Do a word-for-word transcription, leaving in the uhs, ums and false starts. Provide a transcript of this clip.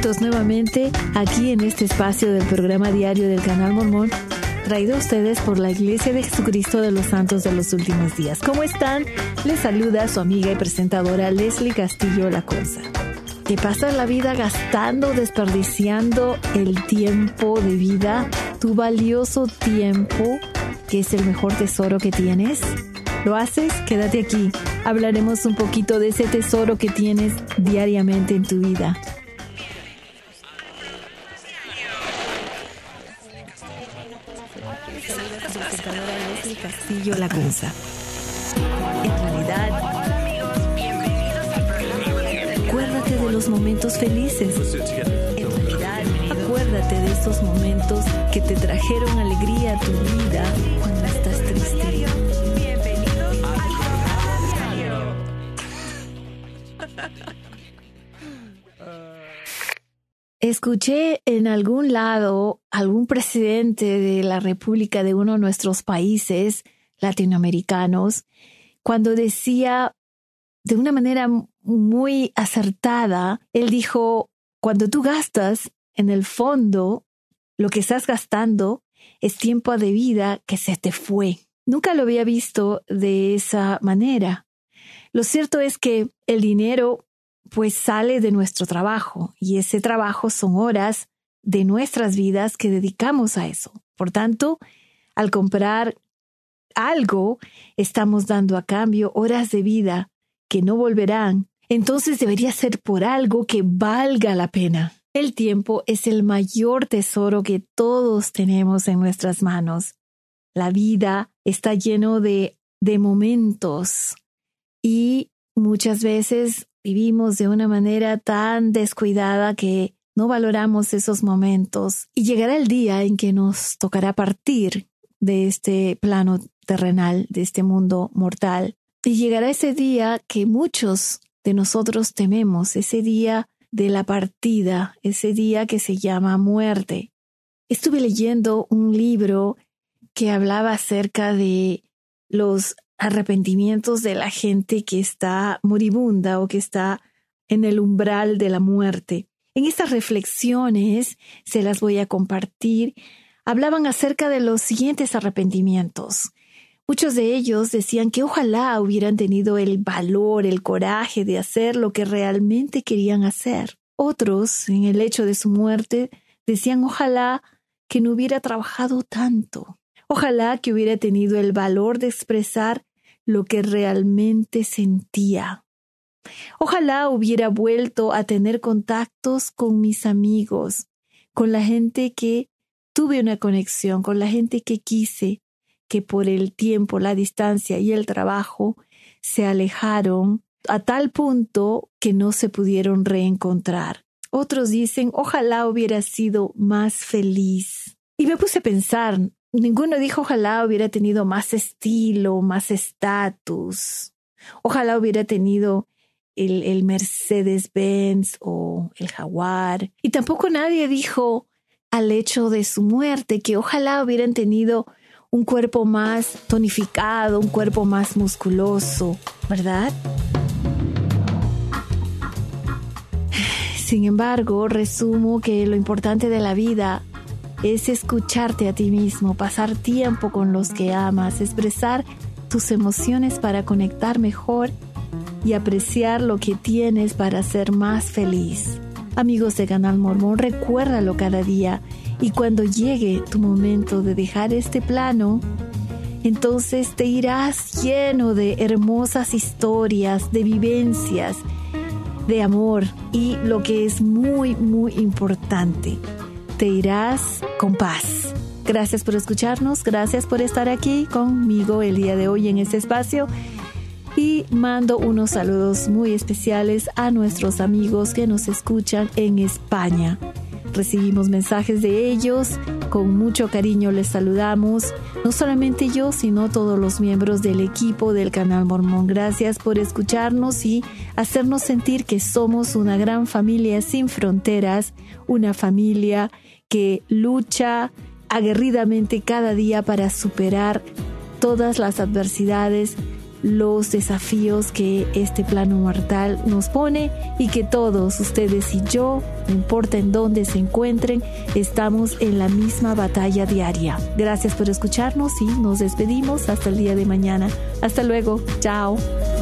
juntos nuevamente aquí en este espacio del programa diario del Canal Mormón, traído a ustedes por la Iglesia de Jesucristo de los Santos de los Últimos Días. ¿Cómo están? Les saluda su amiga y presentadora Leslie Castillo Lacunza. ¿Te pasas la vida gastando, desperdiciando el tiempo de vida, tu valioso tiempo, que es el mejor tesoro que tienes? ¿Lo haces? Quédate aquí. Hablaremos un poquito de ese tesoro que tienes diariamente en tu vida. Castillo Lacunza. En realidad, acuérdate de los momentos felices. En realidad, acuérdate de esos momentos que te trajeron alegría a tu vida cuando estás triste. Escuché en algún lado algún presidente de la República de uno de nuestros países latinoamericanos cuando decía de una manera muy acertada, él dijo, cuando tú gastas, en el fondo, lo que estás gastando es tiempo de vida que se te fue. Nunca lo había visto de esa manera. Lo cierto es que el dinero pues sale de nuestro trabajo y ese trabajo son horas de nuestras vidas que dedicamos a eso. Por tanto, al comprar algo, estamos dando a cambio horas de vida que no volverán. Entonces debería ser por algo que valga la pena. El tiempo es el mayor tesoro que todos tenemos en nuestras manos. La vida está lleno de, de momentos y muchas veces vivimos de una manera tan descuidada que no valoramos esos momentos y llegará el día en que nos tocará partir de este plano terrenal, de este mundo mortal. Y llegará ese día que muchos de nosotros tememos, ese día de la partida, ese día que se llama muerte. Estuve leyendo un libro que hablaba acerca de los arrepentimientos de la gente que está moribunda o que está en el umbral de la muerte. En estas reflexiones, se las voy a compartir, hablaban acerca de los siguientes arrepentimientos. Muchos de ellos decían que ojalá hubieran tenido el valor, el coraje de hacer lo que realmente querían hacer. Otros, en el hecho de su muerte, decían ojalá que no hubiera trabajado tanto. Ojalá que hubiera tenido el valor de expresar lo que realmente sentía. Ojalá hubiera vuelto a tener contactos con mis amigos, con la gente que tuve una conexión, con la gente que quise, que por el tiempo, la distancia y el trabajo se alejaron a tal punto que no se pudieron reencontrar. Otros dicen, ojalá hubiera sido más feliz. Y me puse a pensar, ninguno dijo ojalá hubiera tenido más estilo, más estatus. Ojalá hubiera tenido el, el Mercedes-Benz o el Jaguar. Y tampoco nadie dijo al hecho de su muerte que ojalá hubieran tenido un cuerpo más tonificado, un cuerpo más musculoso, ¿verdad? Sin embargo, resumo que lo importante de la vida es escucharte a ti mismo, pasar tiempo con los que amas, expresar tus emociones para conectar mejor y apreciar lo que tienes para ser más feliz. Amigos de Canal Mormón, recuérdalo cada día y cuando llegue tu momento de dejar este plano, entonces te irás lleno de hermosas historias, de vivencias, de amor y lo que es muy, muy importante, te irás con paz. Gracias por escucharnos, gracias por estar aquí conmigo el día de hoy en este espacio y mando unos saludos muy especiales a nuestros amigos que nos escuchan en España. Recibimos mensajes de ellos, con mucho cariño les saludamos, no solamente yo, sino todos los miembros del equipo del Canal Mormón. Gracias por escucharnos y hacernos sentir que somos una gran familia sin fronteras, una familia que lucha aguerridamente cada día para superar todas las adversidades los desafíos que este plano mortal nos pone y que todos ustedes y yo, no importa en dónde se encuentren, estamos en la misma batalla diaria. Gracias por escucharnos y nos despedimos hasta el día de mañana. Hasta luego. Chao.